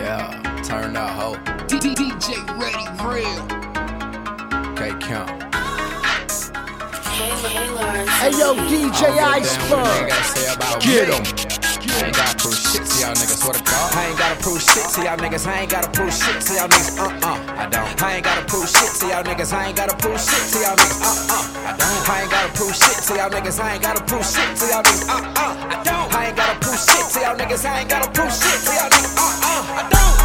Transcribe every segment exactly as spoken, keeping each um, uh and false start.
Yeah, turn up, ho. D J Ready Real. K Count. Hey yo, D J Iceberg. Get him. I ain't gotta prove shit to y'all niggas, swear to God. I ain't gotta prove shit to y'all niggas. I ain't gotta prove shit to y'all niggas. Uh uh, I don't. I ain't gotta prove shit to y'all niggas. I ain't gotta prove shit to y'all niggas. Uh uh, I don't. I ain't gotta prove shit to y'all niggas. I ain't gotta prove shit to y'all niggas. Uh uh, I don't. I ain't gotta prove shit to y'all niggas. I ain't gotta prove shit to y'all niggas. Uh uh, I don't.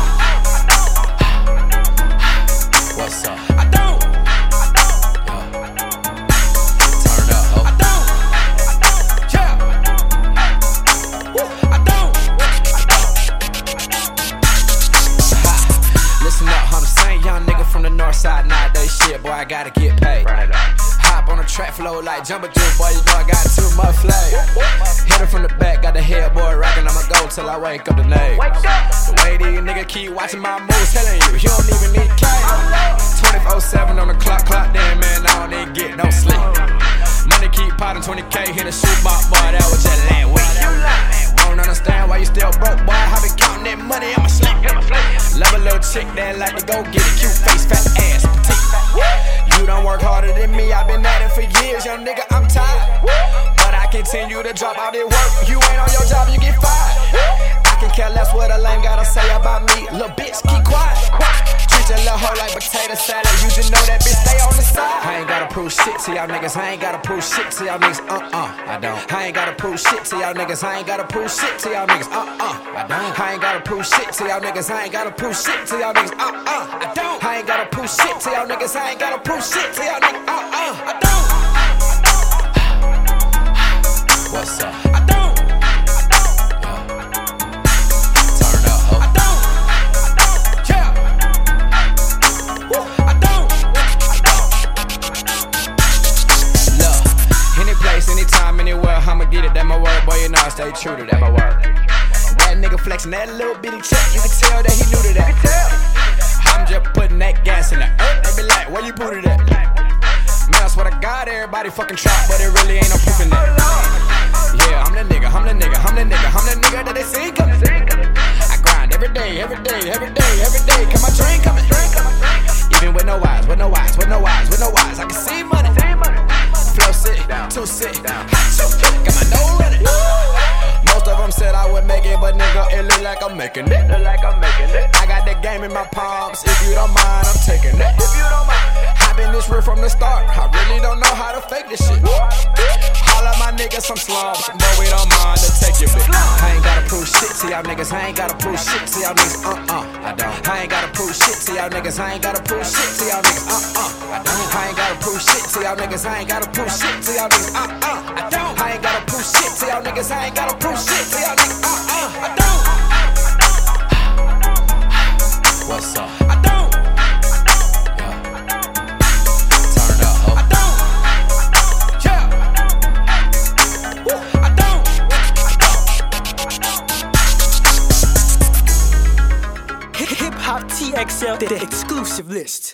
What's up? I don't. From the north side, nowadays shit, boy, I gotta get paid. Hop on the track flow like Jumbo Juice, boy, you know I got too much flag. Hit him from the back, got the headboard rockin', I'ma go till I wake up the name. The way these niggas keep watching my moves, telling you, you don't even need cash. twenty-four seven on the clock, clock, damn man, I don't even get no sleep. Money keep potting, twenty K, hit a shoebox, boy, that was just last week. I don't understand why you still broke, boy, I been counting that money, I'ma sleep. Love a little chick that like to go get it, cute face, fat ass, petite. You don't work harder than me, I've been at it for years, young nigga, I'm tired. But I continue to drop out this work, you ain't on your job, you get fired. I can care less what a lame gotta say about me, little bitch, keep quiet. Treat your little hoe like potato salad, you just know that bitch stay on the side. I ain't gotta prove shit to y'all niggas, I ain't gotta prove shit to y'all niggas, uh-uh, I don't. I ain't gotta prove shit to y'all niggas, I ain't gotta prove shit to y'all niggas, uh-uh, I don't. I ain't gotta prove shit to y'all niggas, I ain't gotta prove shit to y'all niggas, uh-uh, I don't. I ain't gotta prove shit to y'all niggas, I ain't gotta prove shit to y'all niggas, uh-uh, I don't. What's up? I don't. Turn up, ho. I don't. Yeah. I don't. Look, any place, anytime, anywhere, I'ma get it. That my word, boy. You know I stay true to that. My word. That nigga flexing that little bitty check, you can tell that he new to that. I'm just putting that gas in the earth. They be like, where you put it at? Man, I swear to God, everybody fucking trap, but it really ain't no proof in that. Yeah, I'm the nigga, I'm the nigga, I'm the nigga, I'm the nigga that they see coming. I grind every day, every day, every day, every day, cause my dream coming. Even with no eyes, with no eyes, with no eyes, with no eyes, I can see money. Flow sick, too sick, got my nose running. Most of them said I would make it, but nigga, it look like I'm making it. Look like I'm making it. I got the game in my palms. If you don't mind, I'm taking it. If you don't mind, I've been this real from the start. I really don't know how to fake this shit. All of my niggas some slums, but we don't mind to take your bitch. I ain't gotta prove shit to y'all niggas. I ain't gotta prove shit to y'all niggas. Uh uh, I don't. I ain't gotta prove shit to y'all niggas. I ain't gotta prove shit to y'all niggas. Uh uh, I don't. I ain't gotta prove shit to y'all niggas. I ain't gotta prove shit to y'all niggas. Uh uh, I don't. I ain't gotta prove shit to y'all niggas. I ain't gotta prove shit to y'all niggas. Uh uh, I don't. What's up? I don't. Turn up, ho. I don't. Yeah. I don't. Hip Hop T X L, the exclusive list.